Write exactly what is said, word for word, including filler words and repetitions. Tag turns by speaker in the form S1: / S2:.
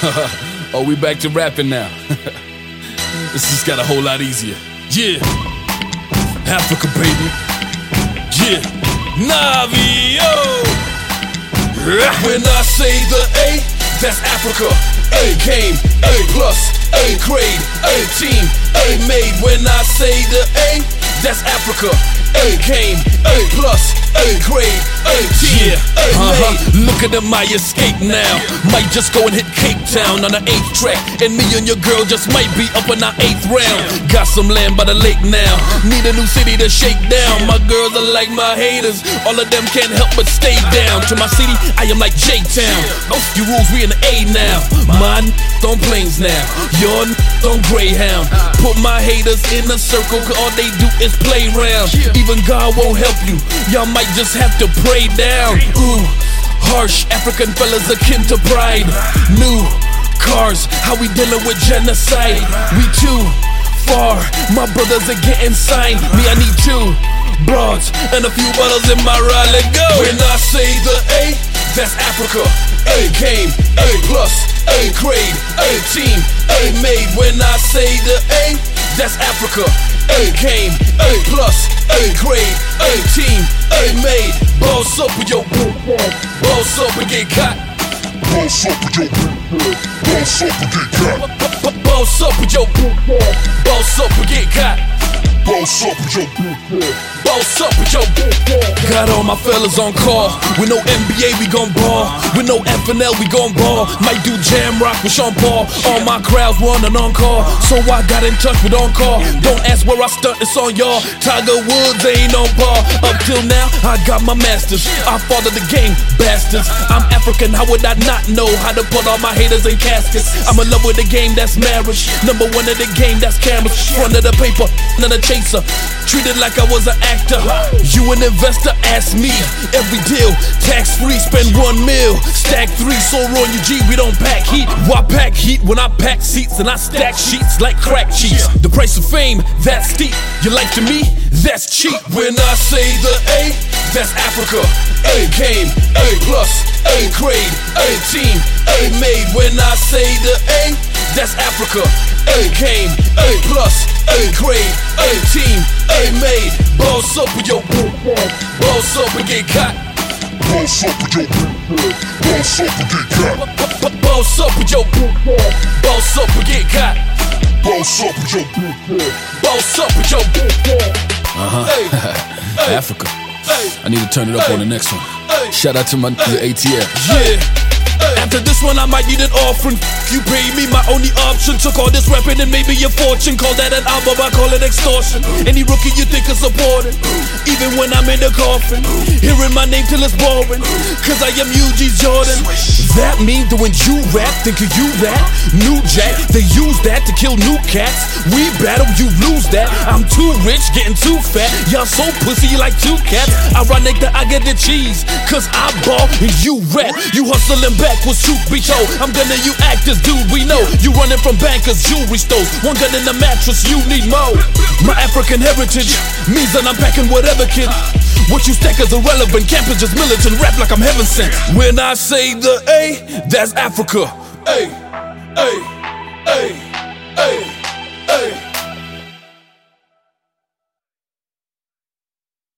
S1: Oh, we back to rapping now. This just got a whole lot easier. Yeah, Africa, baby. Yeah, Navio. When I say the A, that's Africa. A game, A plus, A grade, A team, A made. When I say the A, that's Africa. A game, A plus, A grade, A team, yeah. A uh-huh. made. Look at my escape now. Might just go and hit Cape Town on the eighth track, and me and your girl just might be up in our eighth round. Got some land by the lake now. Need a new city to shake down. My girls are like my haters. All of them can't help but stay down. To my city, I am like J-Town. Oh, you rules, we in the A now. Mine on planes now. Your on Greyhound. Put my haters in a circle, cause all they do is play round. Even God won't help you, y'all might just have to pray down. Ooh, harsh African fellas akin to pride. New cars, how we dealing with genocide? We too far, my brothers are getting signed. Me, I need two broads and a few bottles in my ride. Let go. When I say the A, that's Africa. A game, A plus, A grade, A team, A made. When I say the A, that's Africa. A game, A plus, A grade, A team, A made. Boss up with your boss up and get caught. Boss up with your boss up and get caught. Boss up with your boss up and get caught. Boss up with your boss up with your. Got all my fellas on call. With no N B A we gon' ball. With no F N L we gon' ball. Might do jam rock with Sean Paul. All my crowds want an encore, so I got in touch with Encore. Don't ask where I stunt, it's on y'all. Tiger Woods ain't on par. Up till now I got my masters. I father the game, bastards. I'm African, how would I not know how to put all my haters in caskets? I'm in love with the game, that's marriage. Number one of the game, that's cameras. Front of the paper, none of the chaser. Treated like I was an actor. You an investor, ask me. Every deal, tax free, spend one mil. Stack three, so on you G, we don't pack heat. Why pack heat when I pack seats and I stack sheets like crack cheeks? The price of fame, that's steep. Your life to me, that's cheap. When I say the A, that's Africa. A game, A plus, A grade, A team, A made. When I say the A, that's Africa. A game, A plus, A grade, A team, A made. Boss up with your boss up and get caught. Boss up with your boss up and get caught. Boss up with your boss up and get caught. Boss up with your boss up with your. Uh huh. Africa. I need to turn it up on the next one. Shout out to my nigga A T F. Yeah. After this one I might need an offering. You pay me my only option. Took all this rapping and maybe your fortune. Call that an album, I call it extortion. Any rookie you think is supporting, even when I'm in the coffin, hearing my name till it's boring, cause I am U G Jordan. That mean that when you rap, think of you that New Jack, they use that to kill new cats. We battle, you lose that. I'm too rich, getting too fat. Y'all so pussy, you like two cats. Ironic that I get the cheese, cause I ball and you rap. You hustling backwards, truth be told. I'm gonna you actors, dude, we know. You running from bankers, jewelry stores. One gun in the mattress, you need more. My African heritage means that I'm packing whatever, kid. What you stack is irrelevant. Campus just militant, rap like I'm heaven sent. When I say the A, that's Africa. A, A.